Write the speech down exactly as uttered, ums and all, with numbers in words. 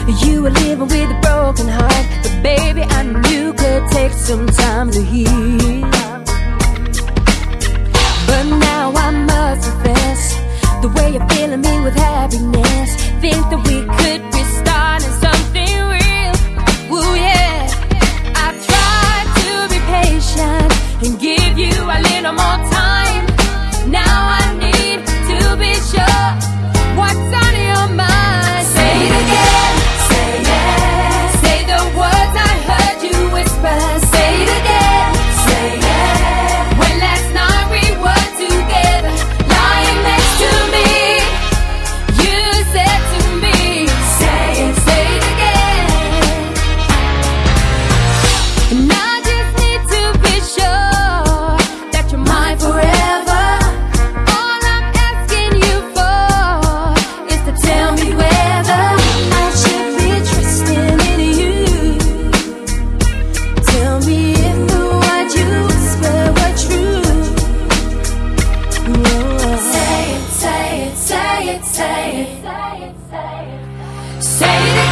You were living with a broken heart, but baby, I knew could take some time to heal. But now I must confess, the way you're filling me with happiness, think that we could be starting something real. Ooh yeah, I tried to be patient and give you a little more time. Now I need to be sure what's on your mind. Say it again, say yes. Say the words I heard you whisper. Say it again, say yes. When last night we were together, lying next to me, you said to me, say it, say it again. And I just need to be sure that you're mine forever. All I'm asking you for is to tell me whether I should be trusting in you. Tell me if the words you whisper were true. Whoa. Say it, say it, say it, say it. Say it, say it. Say it.